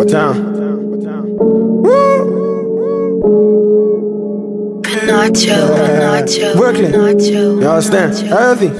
Panacho. Brooklyn. You understand? Earthy.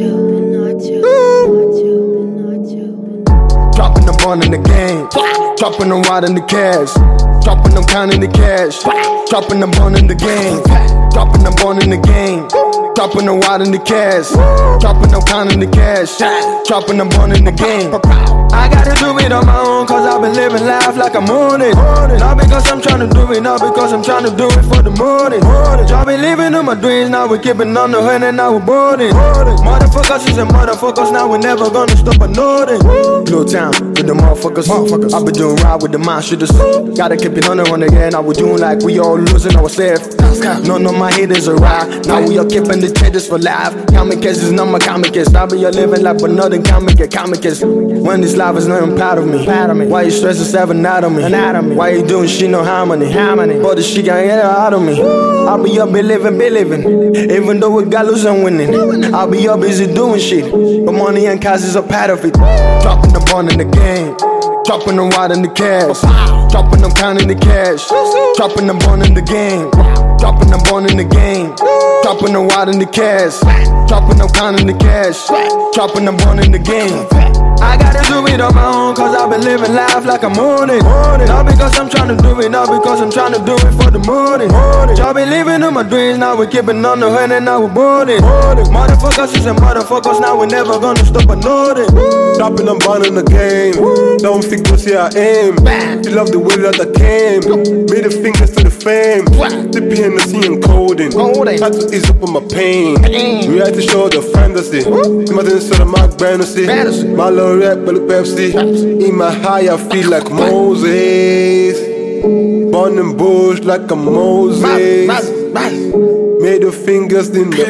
Dropping the ball in the game. Dropping the rod in the cash. Dropping them counting the cash. Dropping the ball in the game. Dropping the ball in the game. Dropping the rod in the cash. Dropping them counting the cash. Dropping the ball in the game. I gotta do it on my own, cause I've been living life like I'm on it. Not because I'm trying to do it, not because I'm trying to do it for the money. Y'all been living in my dreams, now we're keeping on the hood and now we're boarding. Motherfuckers is a motherfuckers, now we're never gonna stop a nothing. Blue town with the motherfuckers. I've been doing right with the mind shooters. Gotta keep it on the air, now we're doing like we all losing ourselves. None of my haters are right, now we are keeping the traders for life. Kamikazes, not my kamikazes. I be a living life, but nothing kamikazes. When this life is nothing proud of me. Why you stressing 7 out of me? Why you doing shit no harmony? But the shit can't get out of me. I'll be up, be living. Even though we got lose, I'm winning. I'll be up busy doing shit, but money and cars is a part of it. Dropping the ball in the game. Dropping the rod in the cash. Dropping them counting the cash. Dropping the ball in the game. Dropping the ball in the game. Dropping the rod in the cash. Dropping them counting the cash. Dropping the ball in the game. I gotta do it on my own, cause I've been living life like I'm on it. Not because I'm trying to do it, not because I'm trying to do it for the money. Y'all been living in my dreams, now we're keeping on the hood and now we're boarding. Motherfuckers is a motherfuckers, now we're never gonna stop a nothing. Dropping them ball in the game. Don't think you'll see I aim. You love the way that I came. Made the fingers to the fame. Dippy in the sea and coding. Had to ease up on my pain. We had to show the fantasy. Imagine so the Mark Fantasy. My little rap, but the Pepsi. In my high, I feel like Moses. Born and bush like a Moses. Made the fingers in the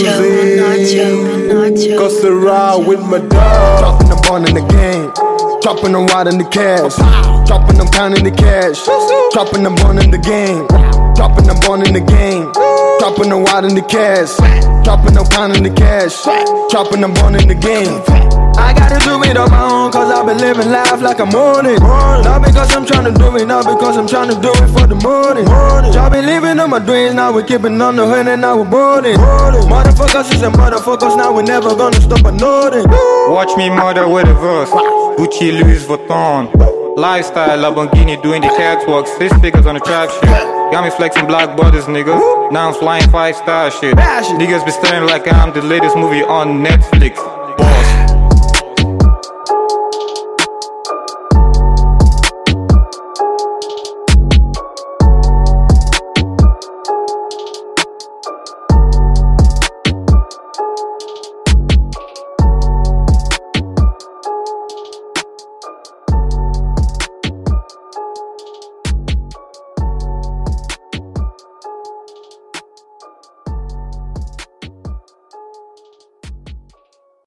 Uzi. Cause the ride with my dog. Dropping the ball in the game. Dropping the rod in the cash. Dropping them counting the cash. Dropping the ball in the game. Dropping the ball in the game. Dropping the rod in the cash. Dropping them counting the cash. Dropping the ball in the game. I gotta do it on my own, cause I've been living life like I'm on it. Not because I'm trying to do it, not because I'm trying to do it for the money. Y'all been living in my dreams, now we're keeping on the hood and now we're boarding. Motherfuckers is a motherfuckers, now we're never gonna stop a nothing. Watch me murder with a verse. Gucci, Louis Vuitton. Lifestyle, Lamborghini doing the catwalk. 6 figures on the trap shit. Got me flexing block borders, nigga. Now I'm flying 5-star shit. Niggas be staring like I'm the latest movie on Netflix.